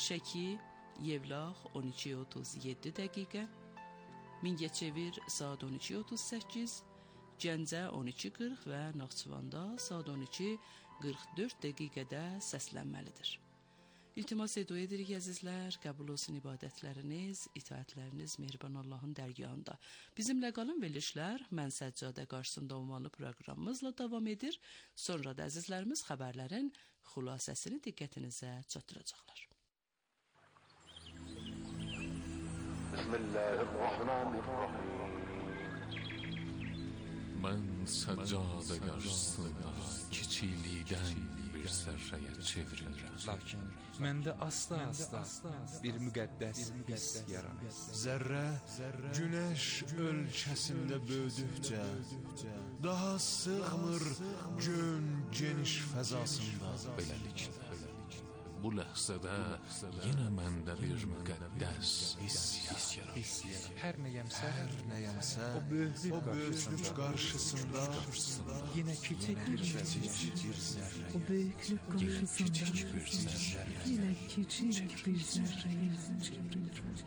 Şəki, Yevlax 12:37 dəqiqə, Mingəçevir saat 12:38, Gəncə 12:40 və Naxçıvanda saat 12:44 dəqiqədə səslənməlidir. İltimas edirik əzizlər, qəbul olsun ibadətləriniz, itaətləriniz mehriban Allahın dərgahında. Bizimlə qalın, verilişlər Mən Səccadə qarşısında olmalı proqramımızla davam edir. Sonra da əzizlərimiz xəbərlərin xülasəsini diqqətinizə çatdıracaqlar. Bismillahirrahmanirrahim. Mən Səccadə qarşısında kiçiklikdən bir zərrəyə çevrilirəm. Lakin məndə asla bir müqəddəs hiss yaranır. Zərrə günəş ölçəsində böyüdükcə daha sığmır gün geniş fəzasında. Beləliklə, bu ləhzədə yenə məndə bir müqəddəs hiss yaranır. Hər nəyəmsə, O böyüklük qarşısında yenə kiçik bir zərrə. O büyüklük karşısında yine küçük bir zerreye çevrilir.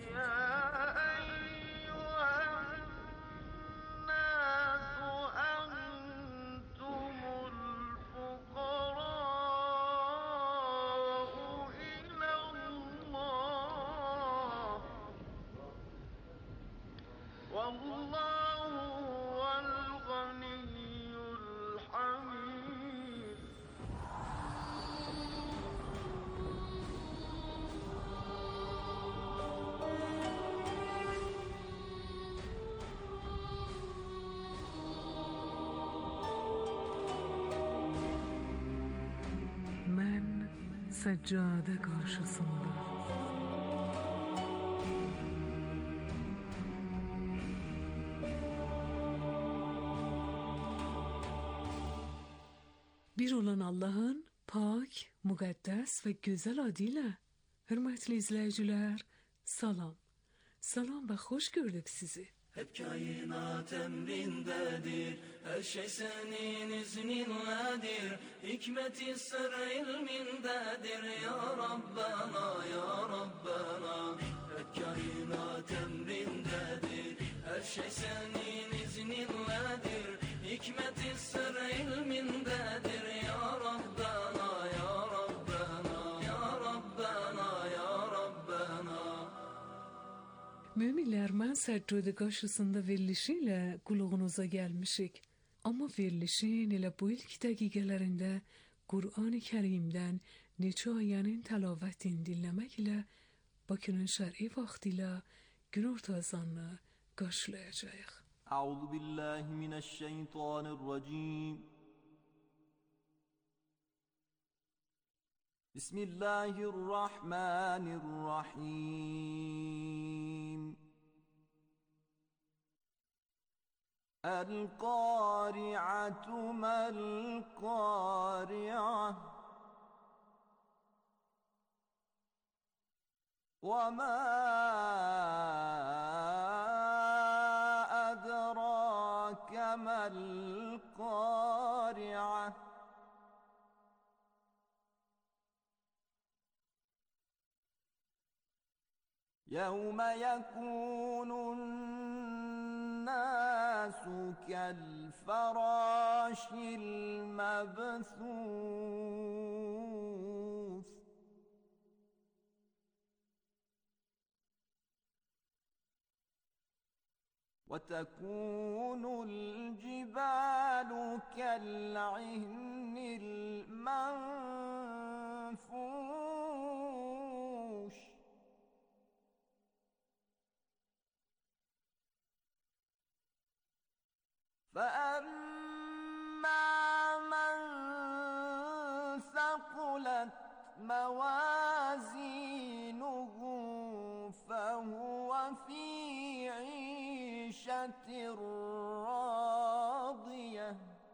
Ben seccade karşısında bir olan Allah'ın pak, mukaddes ve güzel adıyla. Hürmetli izleyiciler, salam. Salam ve hoş gördük sizi. Hep kainat emrindedir, her şey senin izninledir, hikmeti sır ilmindedir ya Rabbana, ya Rabbana. Hep kainat emrindedir, her şey senin izninledir, hikmeti sır ilmindedir ya Rabbana, ya Rabbana, ya Rabbana, ya Rabbana. Müminler, mən Səccade qarşısında verilişiyle qulağınıza gelmişik. Ama verilişin elə bu ilk dəqiqələrində Qur'an-ı Kərimdən neçə ayənin təlavətini dinləmək ilə Bakının şər'i vaxtıyla günorta azanını qarşılayacağıq. Əuzu billahi mineşşeytanirracim. Bismillahirrahmanirrahim. El-Qari'atu mel-Qari'ah. وَمَا أَدْرَاكَ مَا الْقَارِعَةُ يَوْمَ يَكُونُ النَّاسُ كَالْفَرَاشِ الْمَبْثُوثِ وتكون الجبال كالعهن المنفوش فأما من ثقلت موازينه فهو في عيشة راضية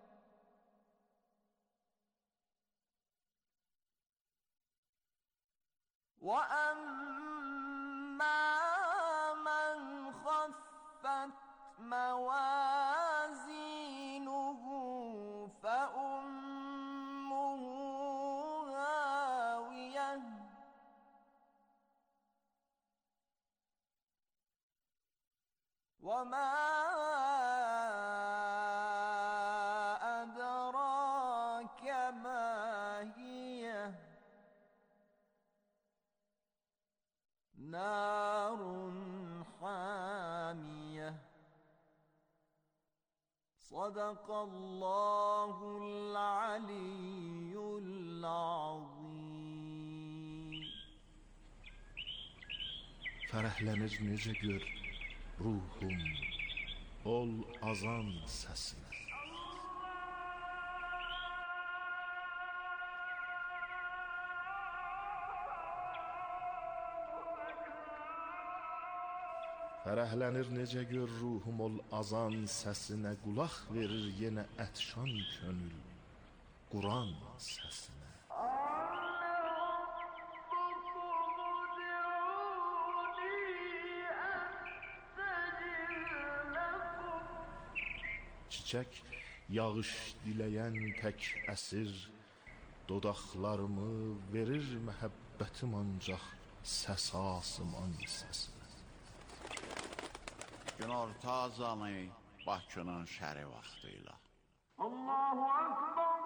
وأما من خفت موازينه فأمه هاوية وما أدراك ما هي نار حامية صدق الله العلي العظيم. Fərəhlənir necə gör ruhum ol azan səsinə. Fərəhlənir necə gör ruhum ol azan səsinə, qulaq verir yenə ətşan könül Quran səsinə. Çiçək yağış diləyən tək əsir dodaqlarımı verir məhəbbətim ancaq səs asıman səsinə. Günorta azanı Bakının şəri vaxtıyla. Allahu Ekber.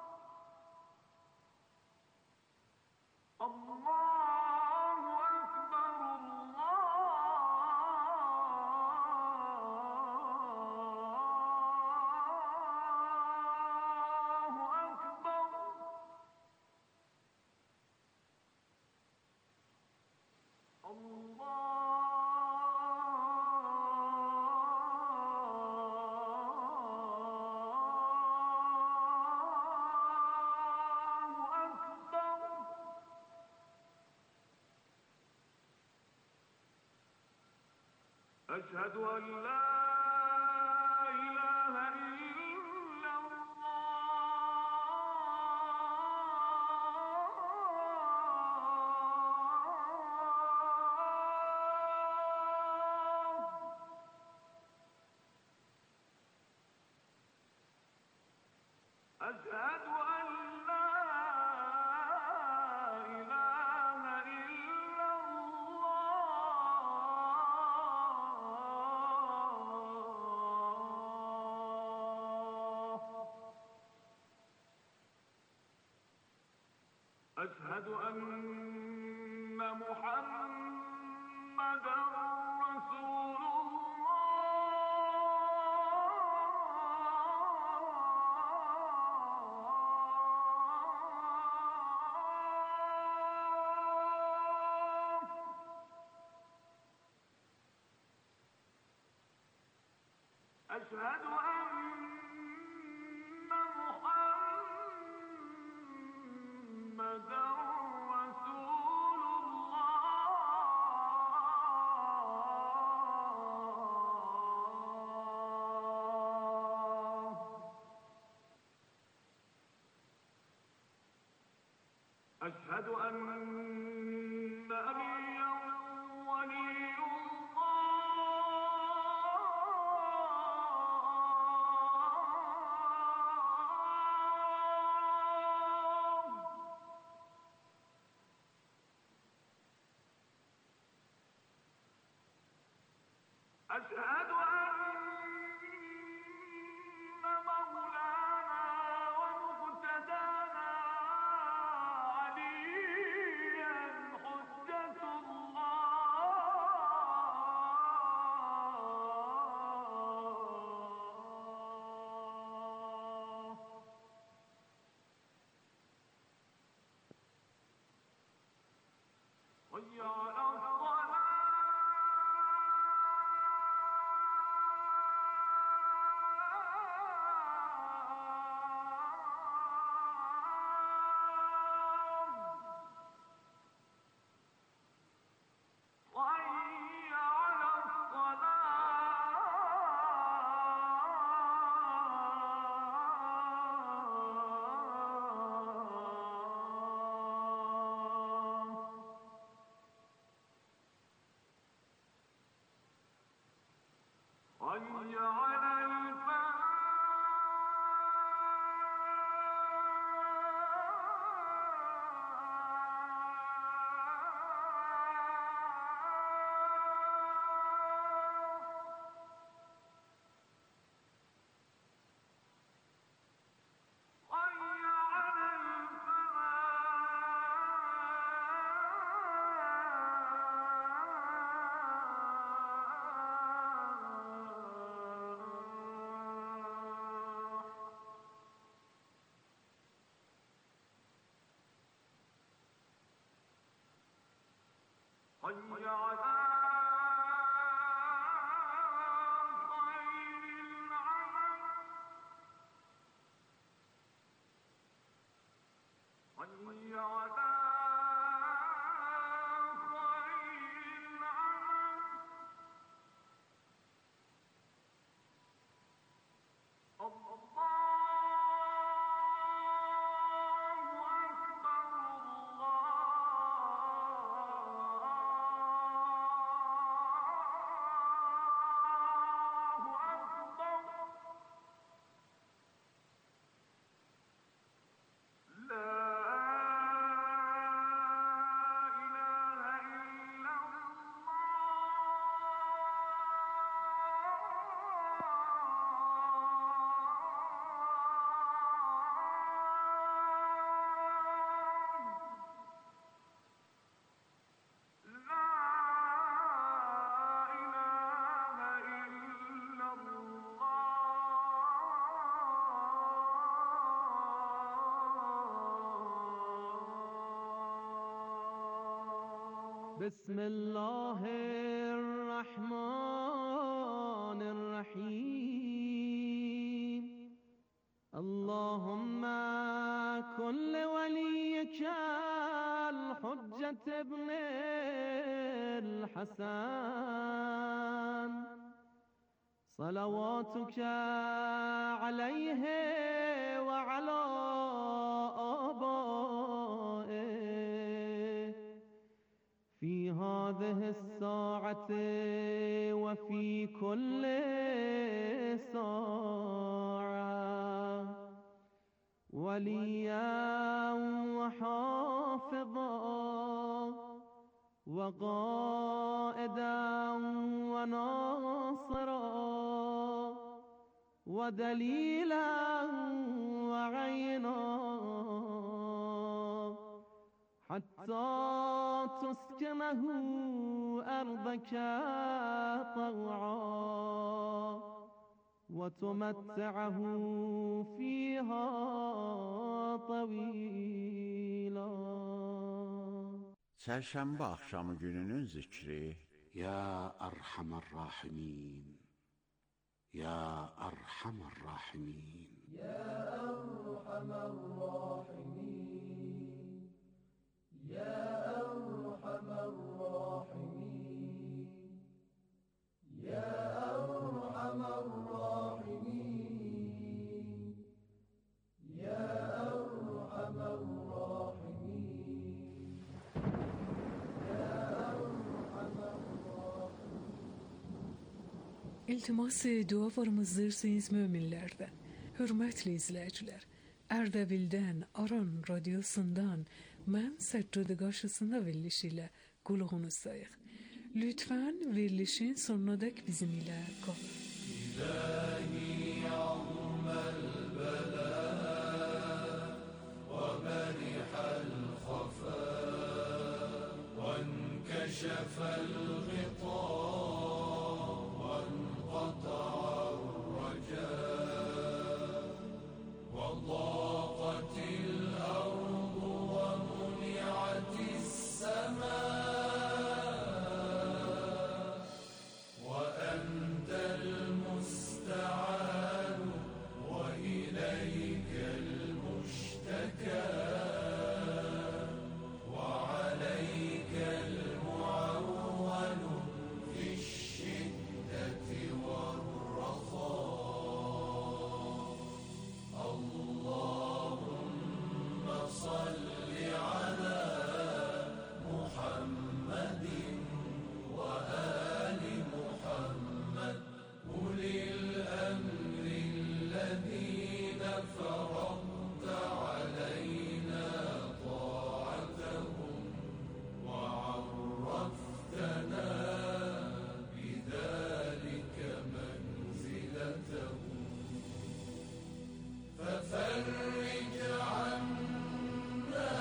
Allahu Ekber. Allahu Ekber. أشهد أن لا إله إلا الله. أشهد أن لا إله إلا الله. أشهد أن محمدًا رسول الله. أشهد أن محمدًا رسول الله. أشهد أن نبيًا ولي الله. أشهد أن مولانا ومقتدانا عليا حجة الله. حي على الصلاة. حي على خير العمل حي على بسم الله الرحمن الرحيم اللهم كن لوليك الحجة ابن الحسن صلواتك عليه وعلى آبائه في هذه الساعة وفي كل ساعة وليا وحافظا وقائدا وناصرا ودليلا وعينا حتى تسكنه أرضك طوعا وتمتعه فيها طويلا. Çərşənbə axşamı gününün zikri. Ya Erhamer Rahimin, Ya Erhamer Rahimin, Ya Erhamer Rahimin, Ya Erhamer Rahimin, Ya Erhamer Rahimin, Ya Erhamer Rahimin, Ya Erhamer Rahimin. İltimas dua varımızdırsanız müminlerden. Hürmetli izleyiciler, Erdebil'den, Aran Radyosu'ndan ben Seccadı karşısında verilişiyle kulağınızdayıq. Lütfen verilişin sonuna dek bizimle kalın. İlahi yavmel bela ve merihal khafa ve enkeşefel gıta ve enqata'ar raca وضاقت الأرض ومنعت السماء وأنت المستعان وإليك المشتكى وعليك المعول في الشدة والرخاء اللهم صل على محمد وآل محمد أولي الأمر الذين فرضت علينا طاعتهم وعرفتنا بذلك منزلتهم ففرج عنا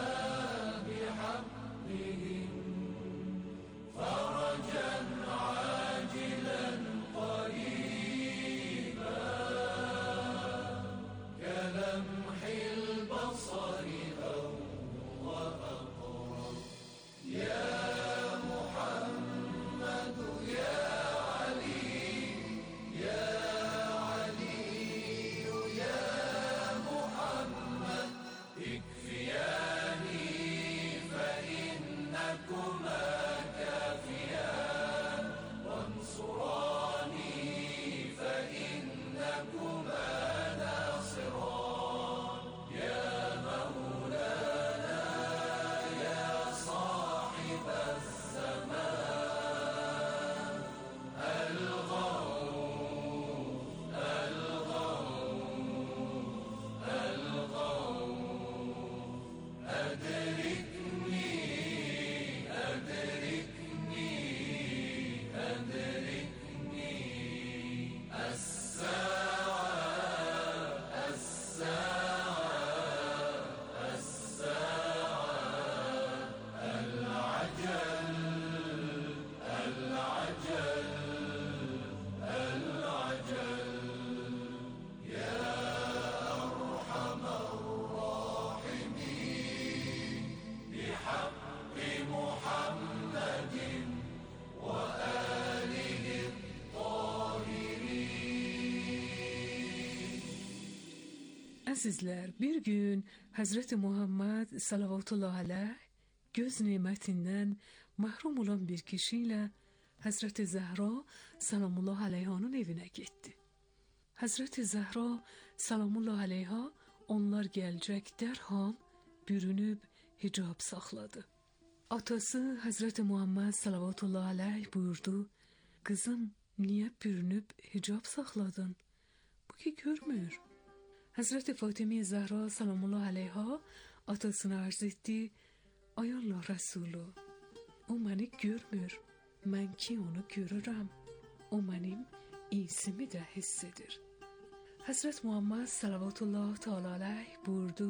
بحقهم فرجا عاجلا قريبا كلمح البصر أو وأقرب يا محمد Əzizlər, bir gün Həzrəti Muhammed sallallahu aleyh göz nemətindən məhrum olan bir kişi ilə Həzrəti Zəhra sallallahu aleyhanın evinə getdi. Həzrəti Zəhra sallallahu aleyha onlar gələcək dərhal bürünüb hicab saxladı. Atası Həzrəti Muhammed sallallahu aleyh buyurdu: "Qızım, niyə bürünüb hicab saxladın? Bu ki görmür." Həzrəti Fatimə Zəhra sallallahu aleyha atasına arz etdi: "Ay Allah Rəsulü, o məni görmür, mən ki onu görürəm. O mənim isimi də hiss edir." Həzrət Muhammed sallallahu teala aleyh buyurdu: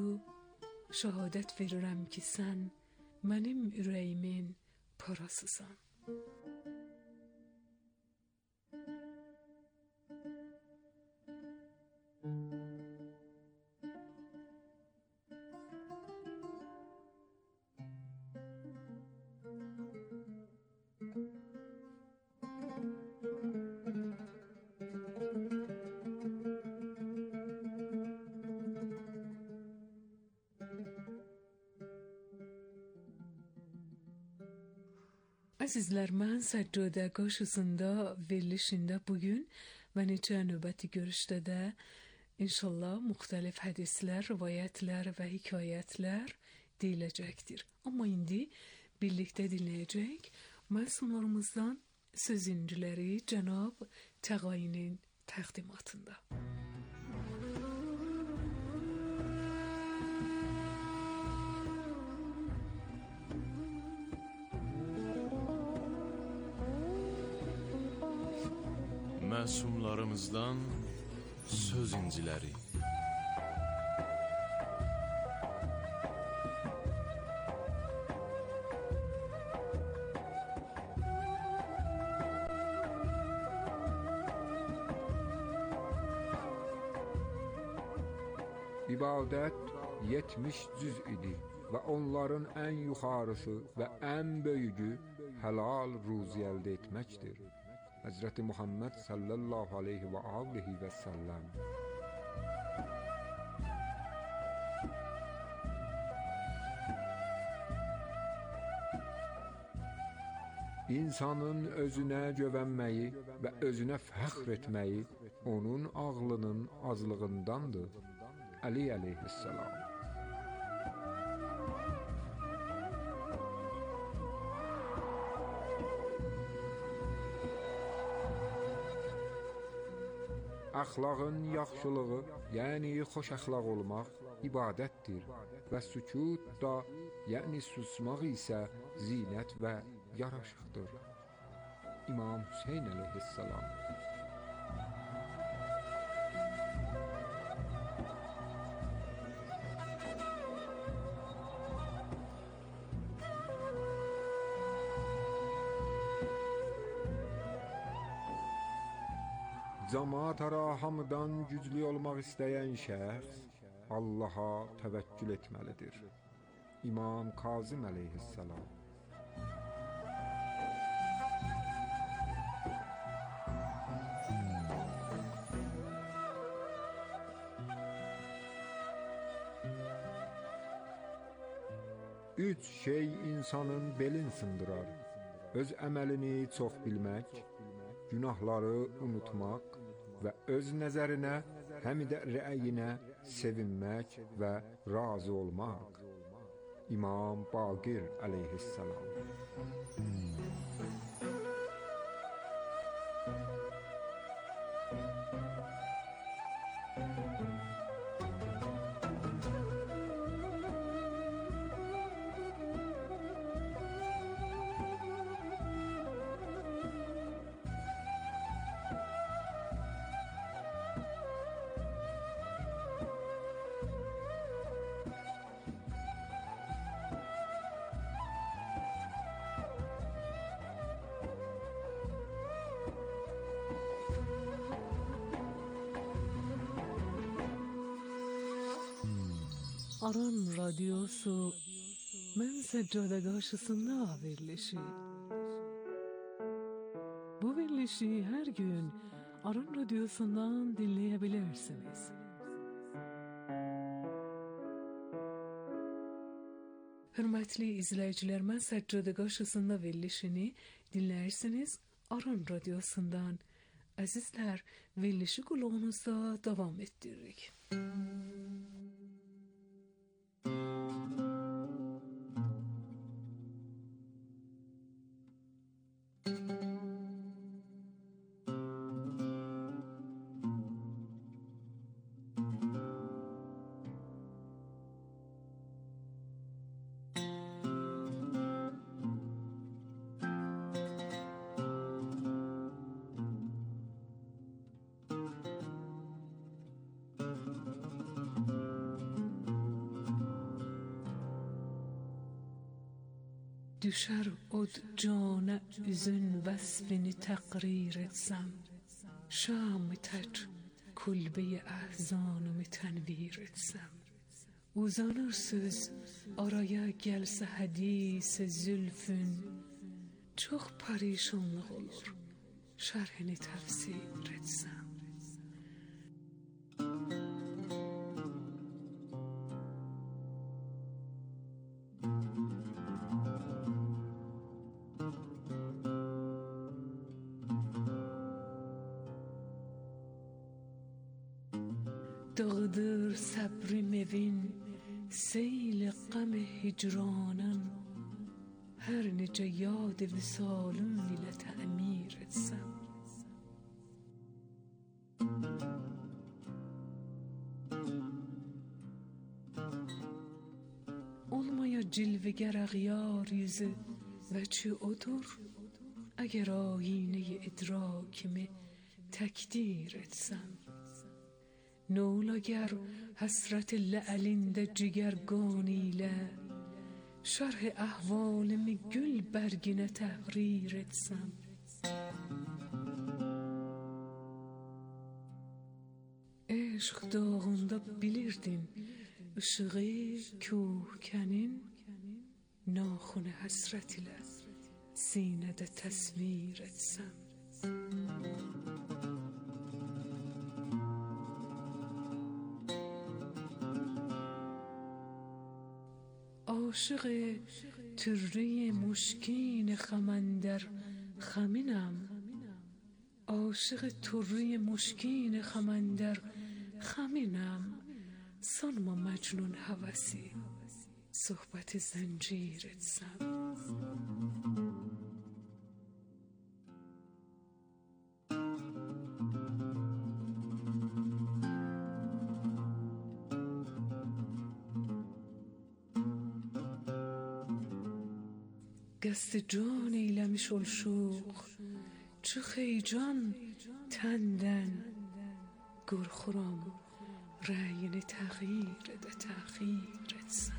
"Şəhadət verirəm ki sən mənim ürəyimin parasısan." Əzizlər, mən Səccadə qarşısında verilişində bugün və neçə növbəti görüşdə də inşallah müxtəlif hədislər, rivayətlər və hekayətlər deyiləcəkdir. Amma indi birlikdə dinləyəcək məsumlarımızdan söz inciləri Cənab Təğayinin təqdimatında. Məsumlarımızdan söz inciləri. İbadət 70 cüz idi və onların ən yuxarısı və ən böyüyü helal ruzi əldə etməkdir. Həzrəti Muhammed sallallahu aleyhi və aleyhi və səlləm. İnsanın özünə güvənməyi və özünə fəxr etməyi onun ağlının azlığındandır. Ali aleyhisselam. Əxlaqın yaxşılığı, yəni xoş əxlaq olmaq ibadətdir və sükut da, yəni susmaq isə zinət və yaraşıqdır. İmam Hüseyn əleyhissalam. Cəmaat-ara hamıdan güclü olmaq istəyən şəxs Allaha təvəkkül etməlidir. İmam Kazım əleyhissalam. Üç şey insanın belin sındırar. Öz əməlini çox bilmək, günahları unutmaq və öz nəzərinə, həm də rəyinə sevinmək və razı olmaq. İmam Baqir əleyhissalam. Aran Radyosu Mən Səccada qarşısında verilişi. Bu verilişi hər gün Aran Radyosu'ndan dinleyebilirsiniz. Hürmetli izleyiciler, Mən Səccada qarşısında verilişini dinlersiniz Aran Radyosu'ndan. Əzizlər, verilişi qulağınızda davam ettiririk. Düşer od cana üzün vasfini takrir etsem, şam tac kulbe ahzanımı tenvir etsem. Uzanır söz araya gelse hadis zülfün, çok perişanlık olur şerhini tefsir etsem. Dağıdır sabrim evin, seyl qam hicranın, her nece yad visalun ile ta'mir etsem. Olmaya cilveger ağyar yüzü ve çi odur, eğer ayine idrakimi takdir etsem. نولاگر حسرت لعلند جگرگانیله شرح احوالم گل برگine تحریر etsem. Eşq dağında bilirdin ışığı köhkenin, naxun hasret ile sinede tasvir etsem. عاشق تره مشکین خمندر خمینم، عاشق تره مشکین خمندر خمینم، سانما مجنون هوسی صحبت زنجیر etsem. قصد جان eylemiş ol şuq, çıx ey can tenden, gurxuram rəyini təğyir edə təxir etsəm.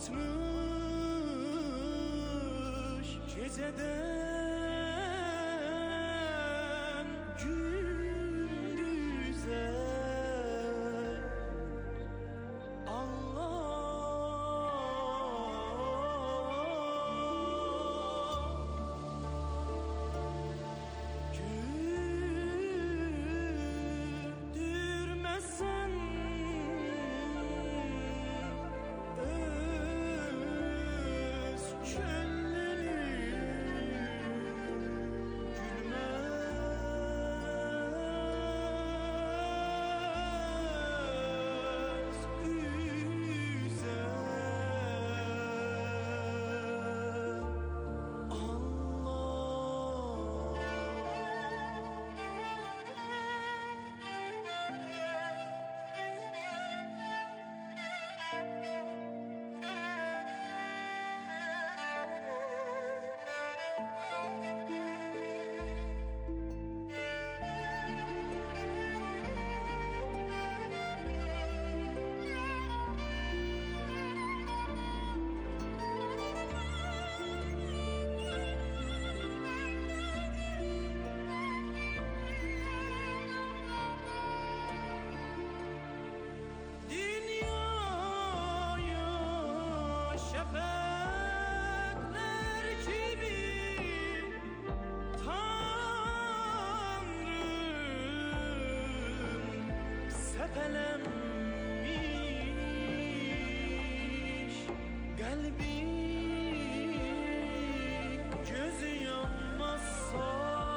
batmış geceden gündüze güldürmesen öz çölleri gülmez güzel Dünyaya şefekler gibi Tanrım sepelenmiş kalbim gözü yanmazsa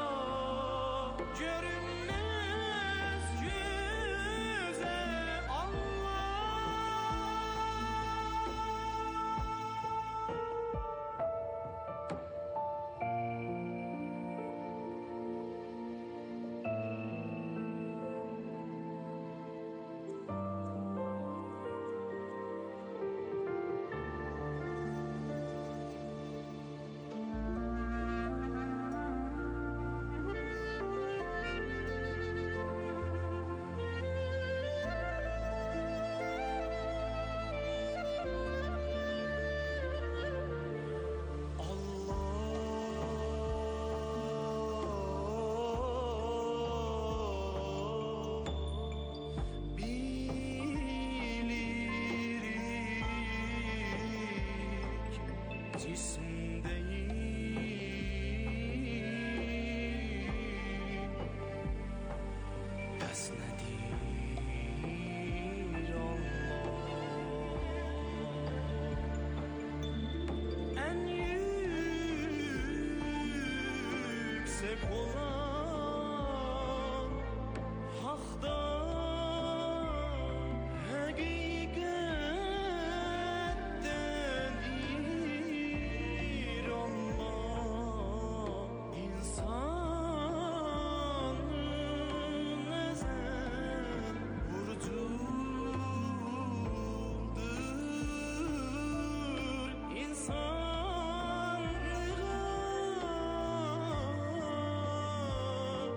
görünmez yüze Allah. Bilirik cisim değil esnedir Allah. En yüksek olan haktan hakikattendir Allah. İnsanın ezen burcudur insanlığa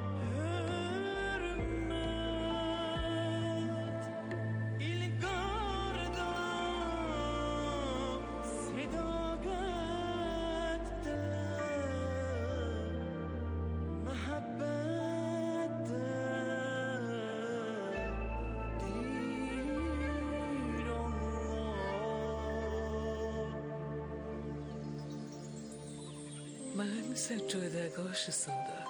hürmet İlgarda sedakette mehabbette dir Allah. Ben seccade karşısında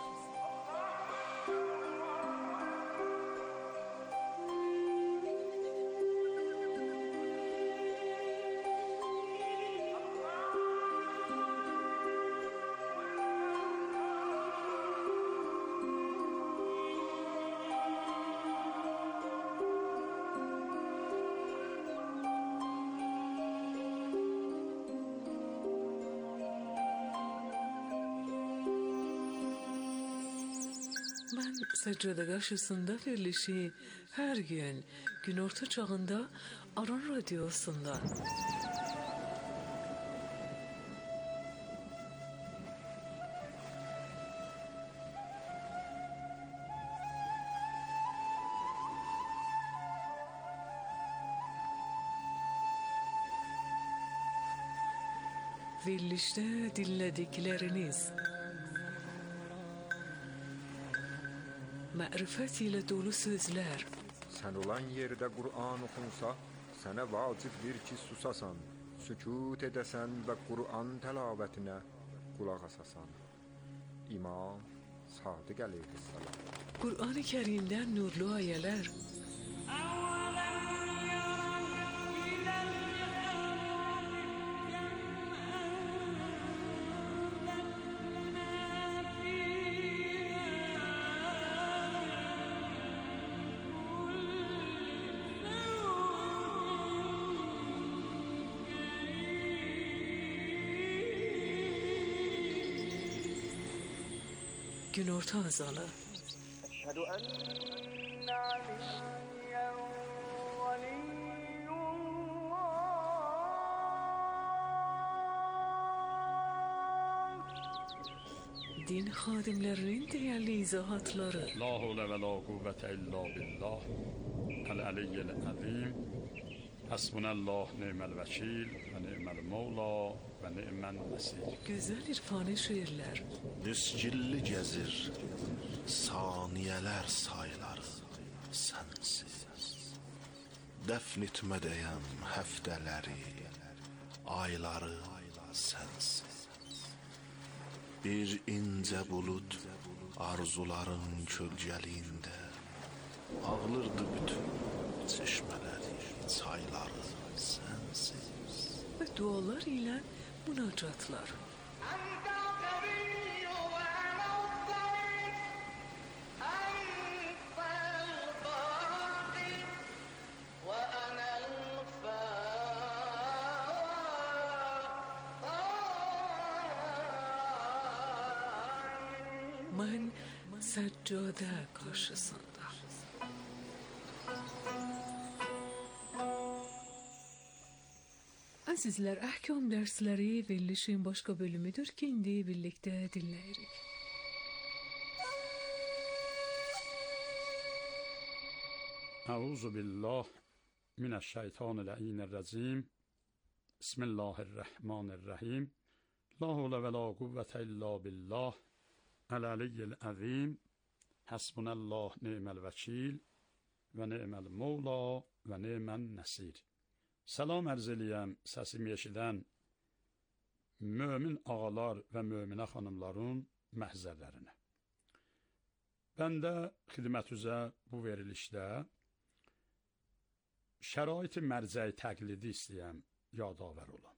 Ben seccade karşısında verilişi her gün gün orta çağında Aran Radyosu'nda Verilişte dinledikleriniz marifet ile dolu sözler. Sen olan yerde Kur'an okunsa, sana vacibdir ki susasan, sükut edesen ve Kur'an telavetine kulak asasan. İmam Sadık Aleyhisselam. Kur'an-ı Kerim'den nurlu ayeler. Günorta azalı. أشهد أن عليا ولي الله. Din xadimlərinin değerli izahatları. La havle ve la kuvvete illa billah. El-aliyyil azim. Hasbunallah ni'mel vekil ve ni'mel mevla ve ni'men nesir. Güzel irfani şiirler. Düzgilli gəzir, saniyələr sayıları sənsiz. Dəfn etmədəyəm həftələri, ayları sənsiz. Bir incə bulut arzuların kölgəliyində ağlırdı bütün çeşmələri, çayları sənsiz. Ve dualar ile münacatlar. Ben seccade karşısında. Azizler, ahkam dersleri verilişin başka bölümüdür ki indi birlikte dinleyirik. Euzu billah mineşşeytanirracim. Bismillahirrahmanirrahim. La havle ve la kuvvete illa billah. El-aliyyil azim. Hasbunallah ni'mel vekil ve ni'mel mevla ve ni'men nesir. Salam ərz eləyəm səsimi eşidən mömin ağalar və möminə xanımların məhzərlərinə. Mən də xidmət üzə bu verilişdə şərait-i mərcəyi təqlidi istəyəm yadavar olan.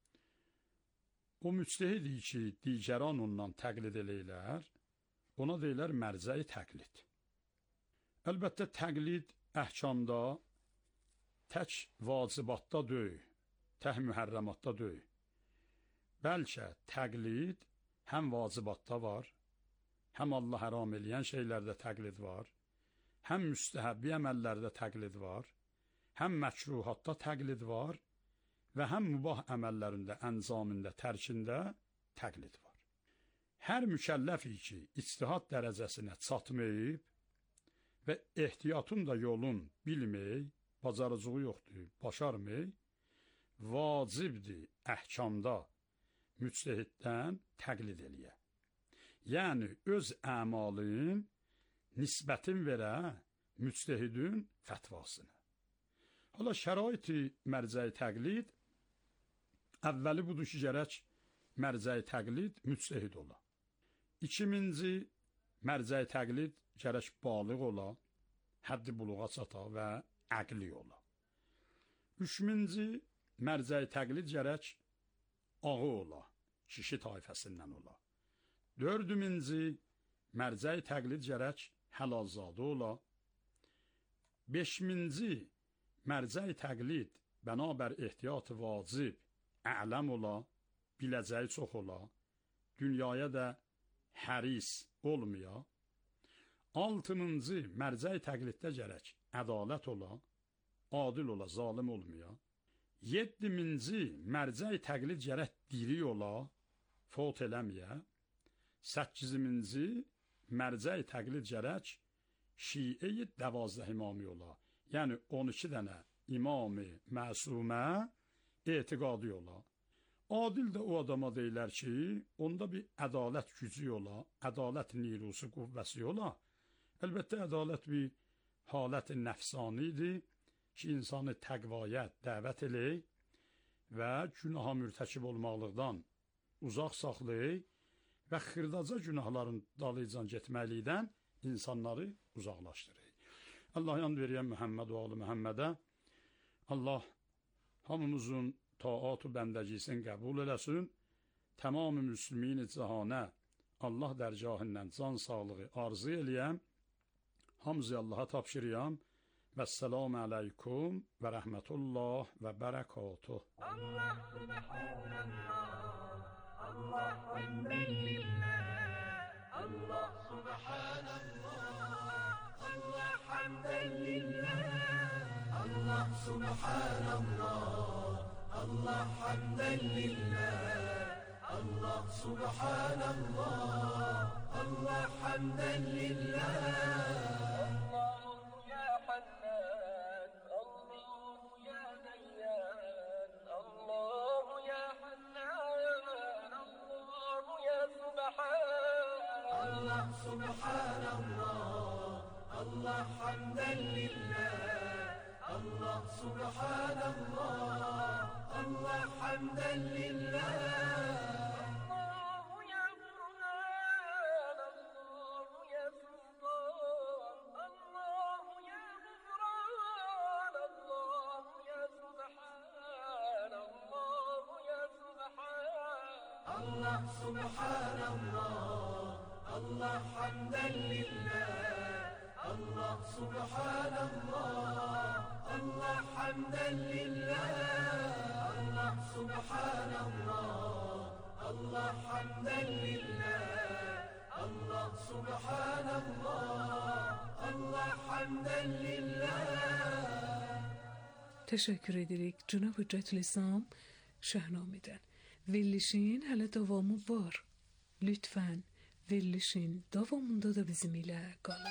O müctəhidir ki, digəran ondan təqlid eləyirlər, ona deyirlər mərcəyi təqlid. Əlbəttə təqlid əhkamda tək vacibatda deyil, tək mühərrəmatda deyil. Bəlkə təqlid həm vacibatda var, həm Allah haram eləyən şeylərdə təqlid var, həm müstəhəbbi əməllərdə təqlid var, həm məkruhatda təqlid var və həm mübah əməllərində, əncamında, tərkində təqlid var. Hər mükəlləfi ki, ictihad dərəcəsinə çatmayıb və ehtiyatın da yolun bilməyib, bacarıcığı yoxdur, başarmır, vacibdir əhkamda müctəhiddən təqlid eləyə. Yəni, öz əmalın nisbətin verə müctəhidin fətvasını. Hala şərait-i mərcəyi təqlid, əvvəli budur ki, gərək mərcəyi təqlid müctəhid ola. İkinci, mərcəyi təqlid gərək balıq ola, həddi buluğa çata və əqli ola. Üçüncü, mərcəyi təqlid gərək ağı ola, kişi tayfəsindən ola. Dördüncü, mərcəyi təqlid gərək həlalzadə ola. Beşinci, mərcəyi təqlid bənabər ehtiyat vacib ələm ola, biləcəyi çox ola, dünyaya da həris olmaya. Altıncı, mərcəyi təqliddə gərək ədalət ola, adil ola, zalim olmaya. Yeddiminci, mərcəyi təqlid gərək diri ola, fot eləməyə. Səkkizinci, mərcəyi təqlid gərək şiə-i 12 imami ola. Yəni 12 dənə imam-ı məsumə etiqadi ola. Adil də o adama deyilər ki, onda bir ədalət gücü ola, ədalət nirusu, qüvvəsi ola. Əlbəttə, ədalət bir halət nəfsanidir ki, insanı təqvaya dəvət eləyir və günaha mürtəkib olmaqlıqdan uzaq saxlayır və xırdaca günahların dalıcan getməklikdən insanları uzaqlaşdırır. Allah yan veriyən Muhammed və oğlu Muhammedə Allah hamımızın taat-ı bəndəcisini qəbul eləsin. Tamam-ı müslümin-i cahanə Allah dərgahından can sağlığı arzu eləyəm. Hamzı Allaha tapşırıyam. Vəssalamu aleykum və rəhmətullah və bərəkatuh. Allah subhanallah, Allah hamden lillah, Allah subhanallah, Allah hamden lillah, Allah subhanallah, Allah hamden lillah, Allah subhanallah, Allah hamden lillah. Allah subhanallah, Allah hamden lillah, Allah subhanallah, Allah hamden lillah. Allahu ya Burhan, Allahu ya Sultan, Allahu ya Gufran, Allahu ya Subhan, Allahu ya Subhan. Allah subhanallah, Allah hamden lillah, Allah subhanallah, Allah hamden lillah, Allah subhanallah, Allah hamden lillah, Allah subhanallah, Allah hamden lillah. Teşekkür ederek Cenab-ı Cetlisam Şahnameden. Verilişin hələ davamı var. Lütfen verilişin davamında da bizim ilə qalın.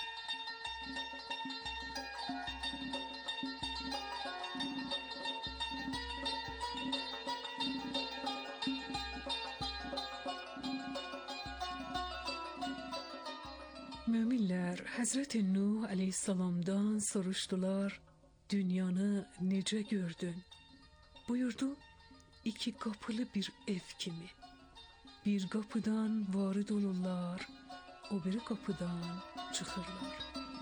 Müminlər Həzrəti Nuh aleyhissalamdan soruşdular, dünyanı necə gördün? Buyurdu, iki qapılı bir ev kimi. Bir qapıdan varid olurlar, o biri qapıdan çıxırlar.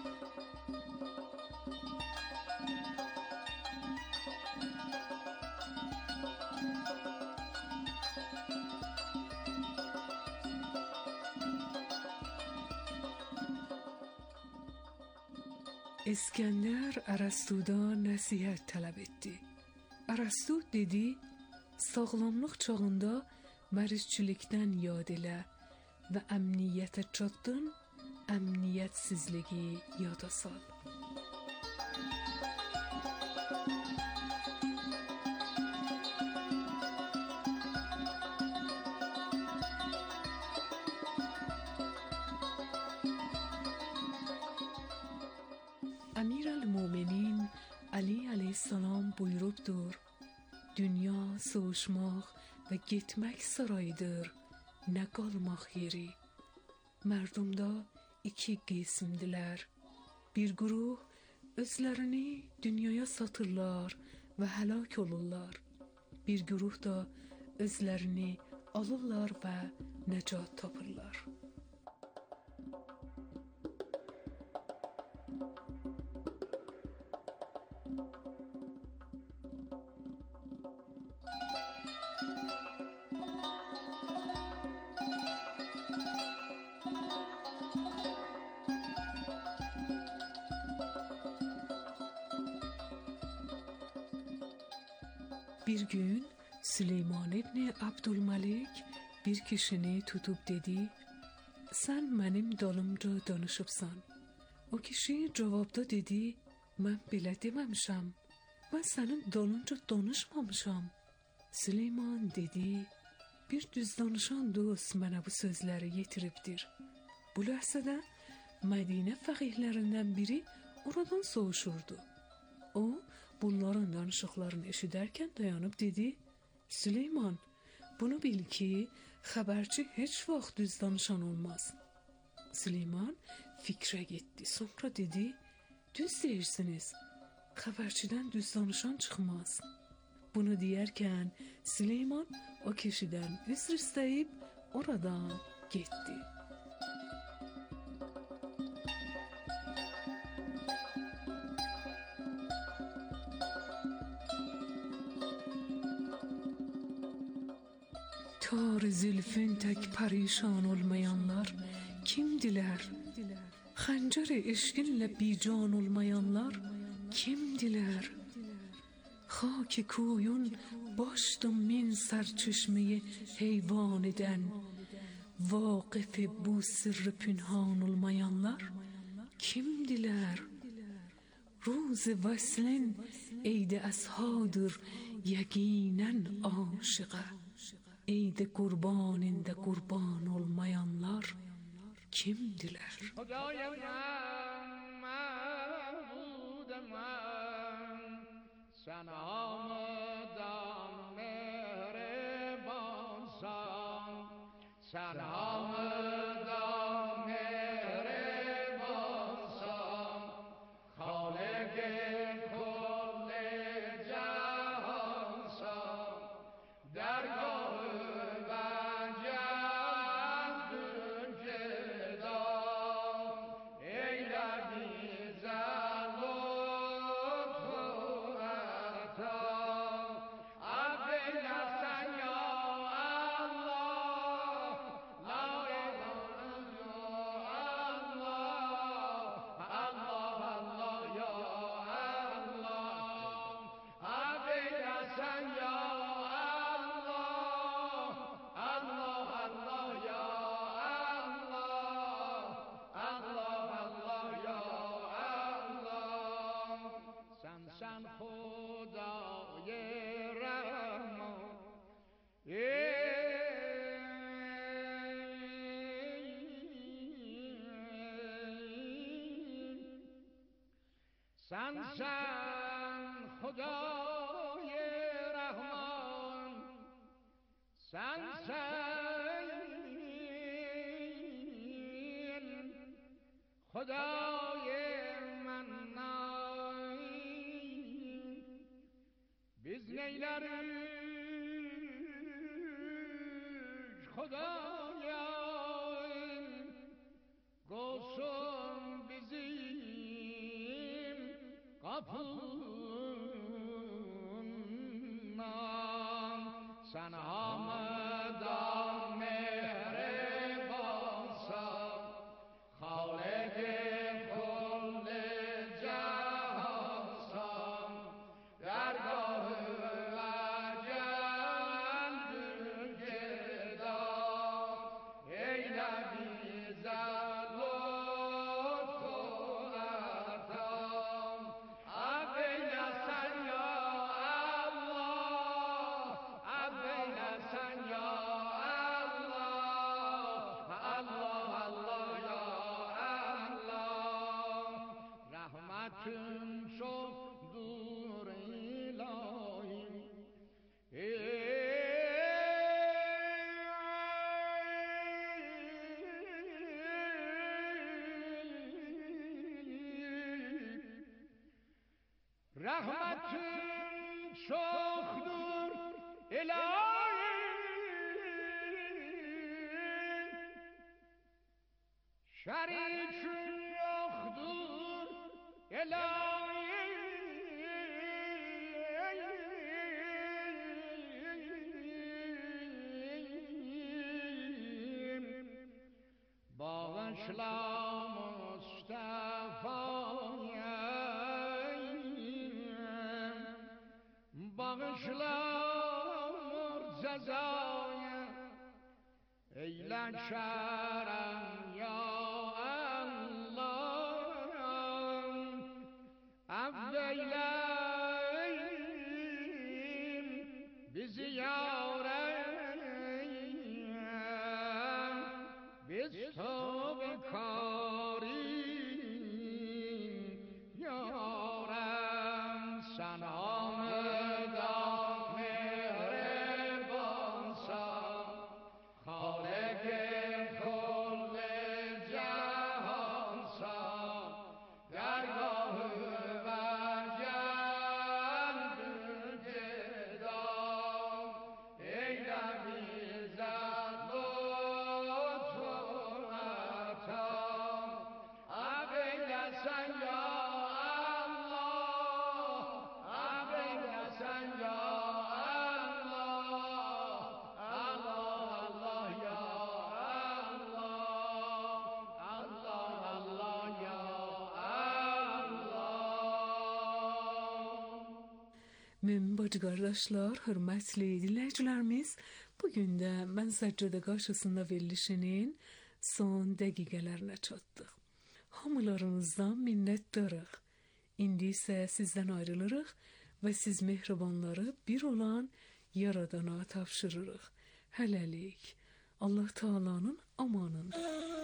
İskəndər Ərəstudan nəsihət tələb etdi. Ərəstu dedi, sağlamlıq çağında mərizçilikdən yad elə və əmniyyətə çatdın, əmniyyətsizliyi yada sal. Əmir-əl-Müminin Ali aleyhissalam buyurubdur, dünya soğuşmaq və getmək sarayıdır, nə qalmaq yeri. Mərdumda iki qismdilər. Bir quruh özlərini dünyaya satırlar və həlak olurlar. Bir quruh da özlərini alırlar və nəcat tapırlar. Bir gün Süleyman ibn Abdülmalik bir kişini tutup dedi, sen mənim dalımca danışıbsan. O kişi cavabda dedi, mən belə deməmişəm, mən sənin dalınca danışmamışam. Süleyman dedi, bir düz danışan dost mənə bu sözləri yetiribdir. Bu ləhsədə Mədinə fəqihlərindən biri oradan soğuşurdu. O, bunların danışıqlarını eşidərkən dayanıb dedi, Süleyman, bunu bil ki xəbərçi heç vaxt düz danışan olmaz. Süleyman fikrə getdi, sonra dedi, düz deyirsiniz, xəbərçidən düz danışan çıxmaz. Bunu deyərkən Süleyman o kişidən üzr istəyib oradan getdi. Tar zülfün tək pərişan olmayanlar kimdiler? Xəncər eşqinlə bican olmayanlar kimdiler? Xaki koyun başdım min sərçeşmeyi heyvan eden, vaqif bu sırrı pünhan olmayanlar kimdiler? Roz vəslin eydi əshadır yəqinən aşıqa, eydi qurbanində qurban olmayanlar kimdiler? Sen hamıdan mehribansan, sen hamıdan mehribansan, Halik-i kulli cahansan, dergahı ve cezdün fidan, eyle güzel lütfun eta, affeyle sen ya Allah, la ilahe illallah, Allah Allah ya Allah, affeyle sen ya Allah, Allah Allah ya Allah, Allah Allah ya Allah. Sen Hudâ-i Rahman, sen Hudâ-i Rahman, sen Hudâ-i Mennan, biz neyleriz Hudâya, olsun bizim kapından. Sen hamıdan mehribansan, Halik-i kulli cahansan, dergahı ve cezdün fidan, eyle bize lütfun eta, affeyle sen ya Allah, affeyle sen ya Allah, Allah Allah ya Allah. Rahmetin çoktur ilahi, rahmetin çoktur ilahi, şerikin yoktur ilahi. Bağışla Mustafa'ya, bağışla murzazaya, eyle şerem ya Allah, affeyle bizi yarem, biz tövbe karim yarem. Sen hamıdan mehribansan, Mümin bacı kardeşler, hürmetli dinleyicilerimiz, bugün de ben Seccade karşısında verilişinin son dakikalarına çattık. Hamılarınızdan minnettarıq. İndi ise sizden ayrılırıq ve siz mehribanları bir olan Yaradana tavşırırıq. Hələlik, Allah Taala'nın amanında.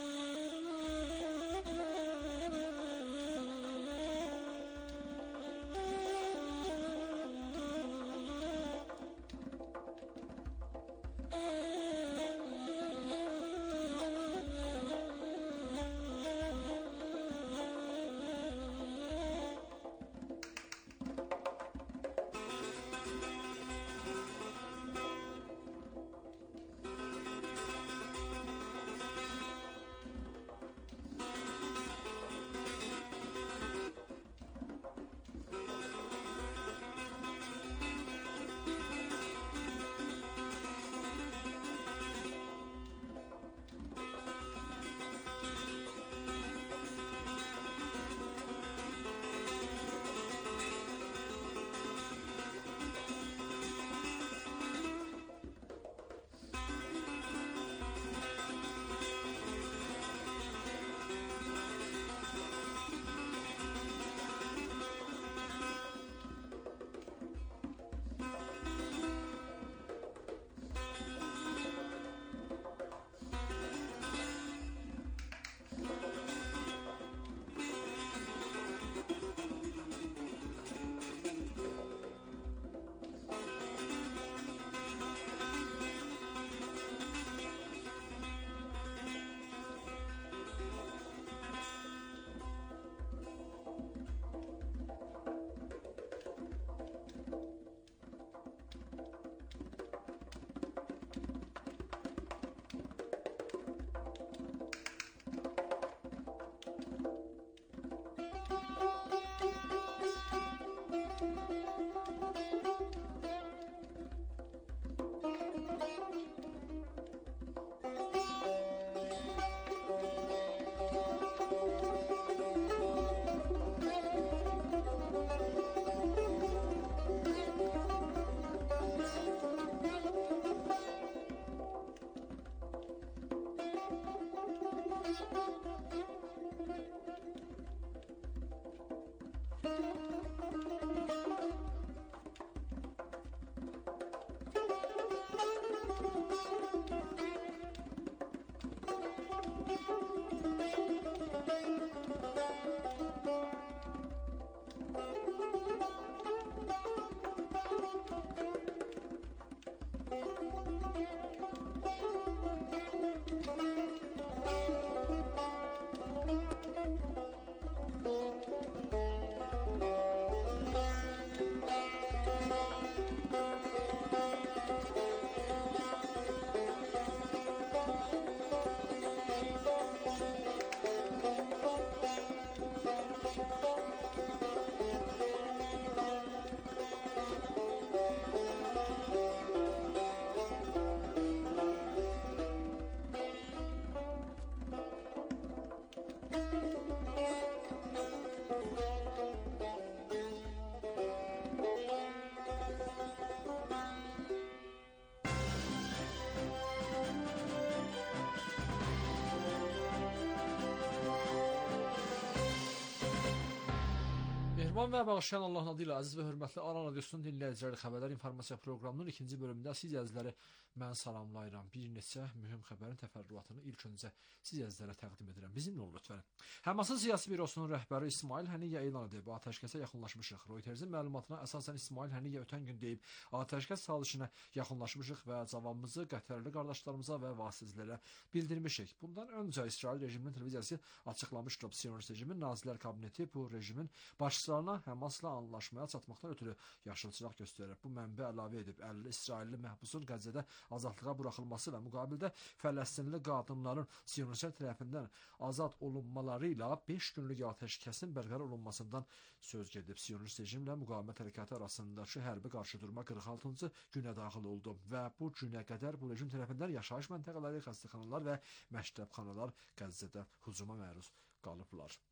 Mehriban və bağışlayan Allahın adı ilə əziz və hörmətli Aran Radiosunun dinləyiciləri, xəbərlər informasiya proqramının ikinci bölümündə siz əzizləri mən salamlayıram. Bir neçə mühüm xəbərin təfərrüatını ilk öncə siz əzizlərə təqdim edirəm. Bizimlə olun lütfən. Həmasın siyasi bürosunun rəhbəri İsmail Həniyyə elan edib, atəşkəsə yaxınlaşmışıq. Reutersin məlumatına əsasən İsmail Həniyyə ötən gün deyib, atəşkəs sazişinə yaxınlaşmışıq və cavabımızı Qətərli qardaşlarımıza və vasitələrə bildirmişik. Bundan öncə İsrail rejiminin televiziyası açıqlamışdı. Siyonist rejimin Nazirlər Kabineti bu rejimin başçılarına Həmasla anlaşmaya çatmaqdan ötürü yaşılçılıq göstərir. Bu mənbə əlavə edib, 50 İsrailli məhbusun Qəzzədə azadlığa buraxılması və müqabildə Fələstinli qadınların Siyonistlər tərəfindən azad olunmaları ilə 5 günlük atəşkəsin bərqərar olunmasından söz gedib. Siyonist rejimlə müqavimət hərəkatı arasındakı hərbi qarşıdurma 46-cı günə daxil oldu və bu günə qədər bu rejim tərəfindən yaşayış məntəqələri, xəstəxanalar və məktəbxanalar Qəzzədə hücuma məruz qalıblar.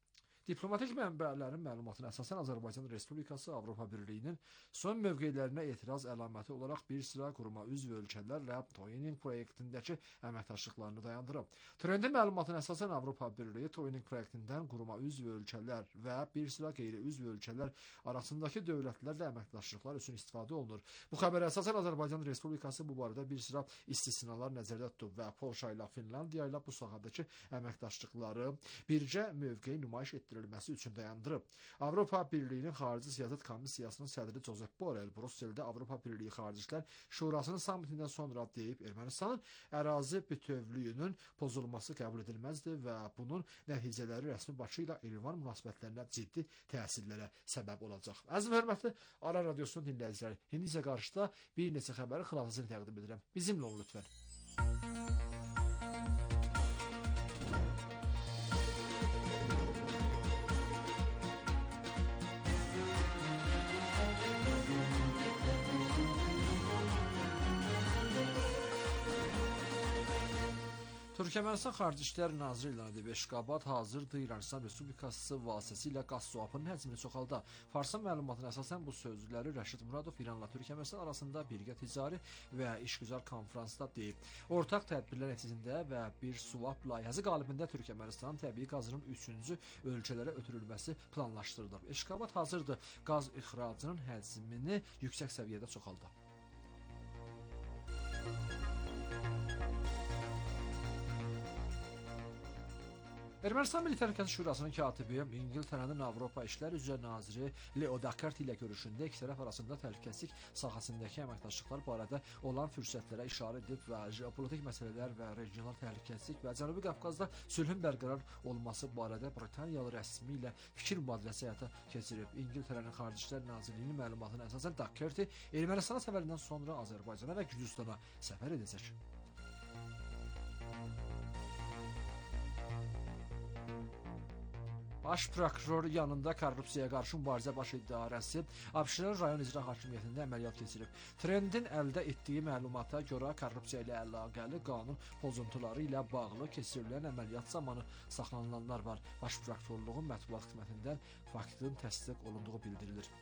Diplomatik mənbələrin məlumatına əsasən Azərbaycan Respublikası Avropa Birliyinin son mövqelərinə etiraz əlaməti olaraq bir sıra quruma üzv ölkələrlə Toyning proyektindəki əməkdaşlıqlarını dayandırıb. Trendin məlumatına əsasən Avropa Birliyi Toyning proyektindən quruma üzv ölkələr və bir sıra qeyri-üzv ölkələr arasındakı dövlətlərlə əməkdaşlıqlar üçün istifadə olunur. Bu xəbərə əsasən Azərbaycan Respublikası bu barədə bir sıra istisnalar nəzərdə tutub və Polşa ilə Finlandiya ilə bu sahədəki əməkdaşlıqları bircə mövqeyi nümayiş etdirilməsi üçün dayandırıb. Avropa Birliyinin Xarici Siyasət Komissiyasının sədri Josep Borrell Brüsseldə Avropa Birliyi Xarici İşlər Şurasının sammitindən sonra deyib, Ermənistanın ərazi bütövlüyünün pozulması qəbul edilməzdir və bunun nəticələri rəsmi Bakı ilə İrəvan münasibətlərinə ciddi təsirlərə səbəb olacaq. Əziz və hörmətli Aran Radiosunun dinləyiciləri, indi isə qarşıda bir neçə xəbərin xülasəsini təqdim edirəm. Bizimlə olun lütfən. Türkmenistan Xarici İşlər Naziri İlham Əliyev Əşqabat hazırdır İranıstan Respublikası vasitəsilə qaz swapının həcmini çoxalda. Farsa məlumatına əsasən bu sözləri Rəşid Muradov İranla Türkmenistan arasında birgə ticari və işgüzar konfransda deyib. Ortaq tədbirlər nəticəsində və bir swap layihəsi qalibində Türkmenistanın təbii qazının 3-cü ölkələrə ötürülməsi planlaşdırılır. Əşqabat hazırdır qaz ixracının həcmini yüksək səviyyədə çoxalda. Ermənistan Milli Təhlükəsizlik Şurasının katibi, İngiltərənin Avropa İşlər üzrə naziri Leo Dackert ilə görüşündə iki tərəf arasında təhlükəsizlik sahəsindəki əməkdaşlıqlar barədə olan fürsətlərə işarə edib və jeopolitik məsələlər və regional təhlükəsizlik və Cənubi Qafqazda sülhün bərqərar olması barədə Britaniyalı rəsmi ilə fikir mübadiləsi həyata keçirib. İngiltərənin Xarici İşlər Nazirliyinin məlumatına əsasən Dackert Ermənistana səfərindən sonra Azərbaycana və Gürcüstana səfər edəcək. Baş prokuror yanında korrupsiyaya qarşı mübarizə baş idarəsi Abşeron rayon icra hakimiyyətində əməliyyat keçirib. Trendin əldə etdiyi məlumata görə korrupsiya ilə əlaqəli qanun pozuntuları ilə bağlı keçirilən əməliyyat zamanı saxlanılanlar var. Baş prokurorluğun mətbuat xidmətindən faktın təsdiq olunduğu bildirilir.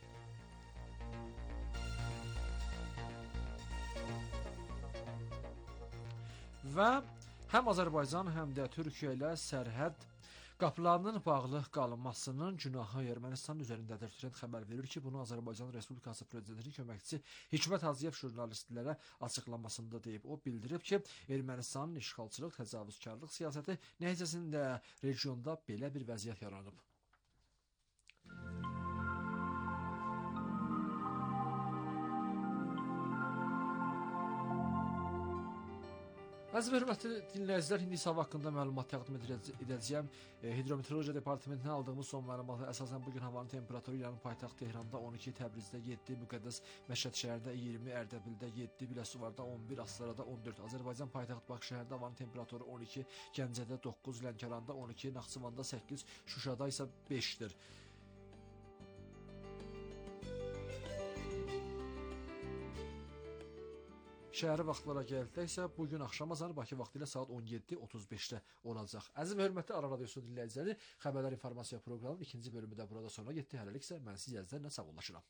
Və həm Azərbaycan, həm də Türkiyə ilə sərhəd qapılarının bağlı qalınmasının günahı Ermənistanın üzərindədir. Trend xəbər verir ki, bunu Azərbaycan Respublikası Prezidentinin köməkçisi Hikmət Hacıyev jurnalistlərə açıqlamasında deyib. O bildirib ki, Ermənistanın işğalçılıq, təcavüzkarlıq siyasəti nəticəsində regionda belə bir vəziyyət yaranıb. Əziz və hörmətli dinləyicilər, indi hava haqqında məlumat təqdim edəcəyəm. Hidrometeorologiya departamentindən aldığımız son məlumata əsasən bugün havanın temperaturu İranın paytaxt Tehran'da 12, Təbrizdə 7, Müqəddəs Məşhəd şəhərdə 20, Ərdəbildə 7, Biləsuvarda 11, Astarada 14. Azərbaycan paytaxt Bakı şəhərdə havanın temperaturu 12, Gəncədə 9, Lənkəranda 12, Naxçıvanda 8, Şuşada isə 5-dir. Şəhəri vaxtlara gəldikdə isə bugün axşam azanı Bakı vaxtı ilə saat 17:35-də olacaq. Əziz və hörmətli Aran Radiosu dinləyiciləri, xəbərlər informasiya proqramının ikinci bölümü də burada sona getdi. Hələlik isə mən siz əzizlərlə sağollaşıram.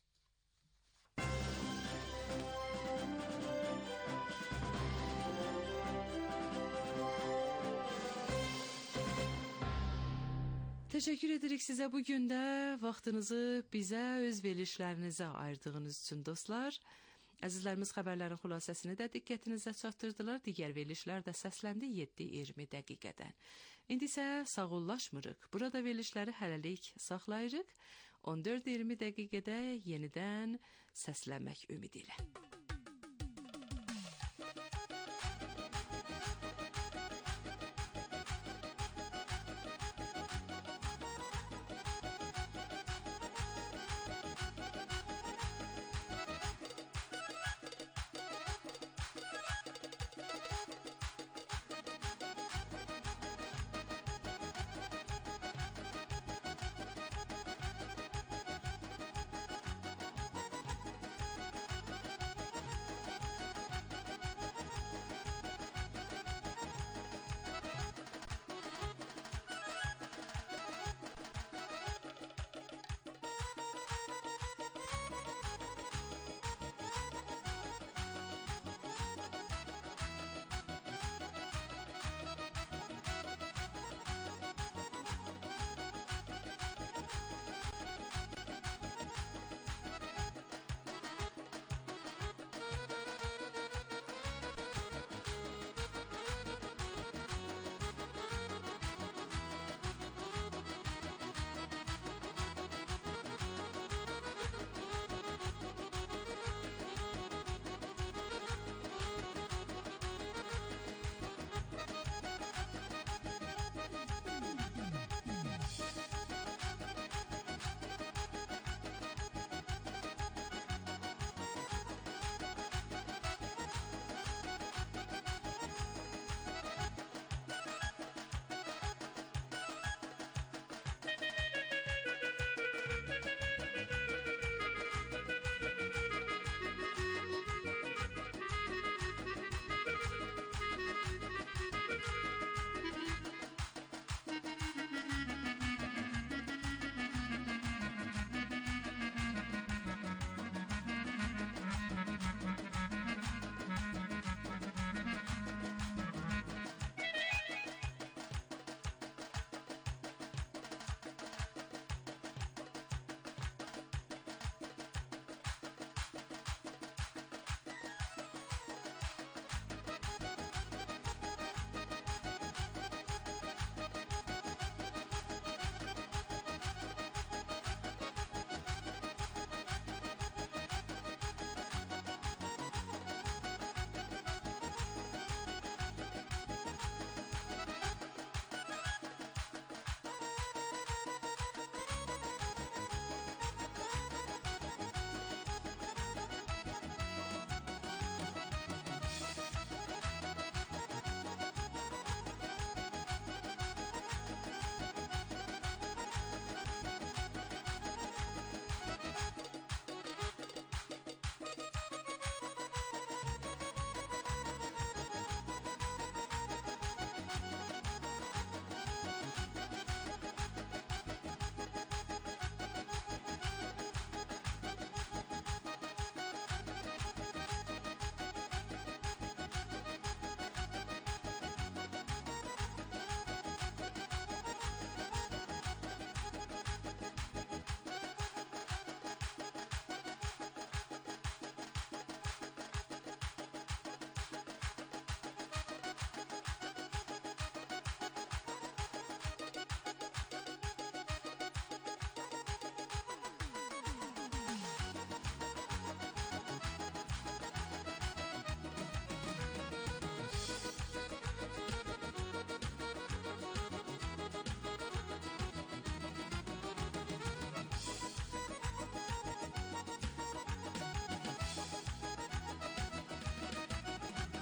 Təşəkkür edirik sizə bu gün də vaxtınızı bizə, öz verilişlərinizə ayırdığınız üçün dostlar. Əzizlərimiz xəbərlərin xülasəsini də diqqətinizə çatdırdılar. Digər verilişlər də səsləndi 7-20 dəqiqədən. İndi isə sağollaşmırıq. Burada verilişləri hələlik saxlayırıq. 14-20 dəqiqədə yenidən səsləmək ümidi ilə.